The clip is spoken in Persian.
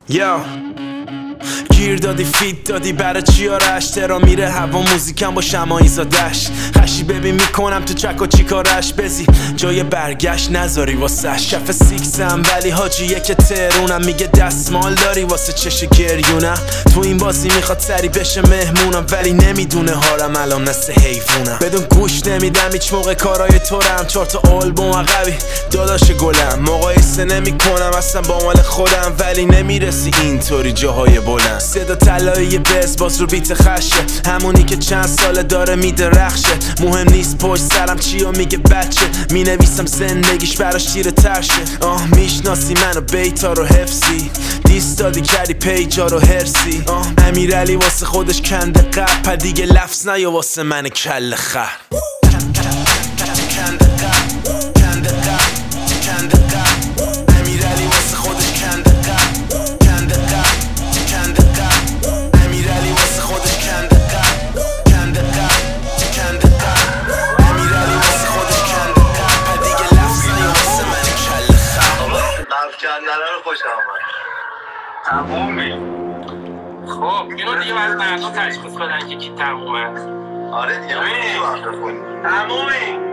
یا گیر دادی فیت دادی برای چی آرش ترا میره هوا موزیکم با شمایی زادش خشی ببین میکنم تو چک و چی کارش بزی جای برگشت نذاری واسه شف سیکسم ولی حاجیه که ترونم میگه دستمال داری واسه چش گریونم تو این بازی میخواد سری بشه مهمونم ولی نمیدونه هارم الان مثل حیوونم بدون گوش نمیدم هیچ موقع کارای تورم 4 تا آلبوم عقبی داداش گلم مقایسه نمیکنم اصلا با مال خودم ولی نمیرسی اینطوری جاهای بلند صدا طلایی بس باز رو بیت خشه همونی که چند ساله داره میدرخشه مهم نیست پشت سرم چیو میگه بچه مینویسم زندگیش براش تیره ترشه میشناسی منو بیتا رو حفظی دیستادی کردی پیجا رو هرسی امیرعلی واسه خودش کنده قب دیگه لفظ نیا واسه من کل خر کندنه رو خوش آمد تمومی خب اینو دیگه باید مردم تشخیص بدن که کی تمومه آره دیگه تمومی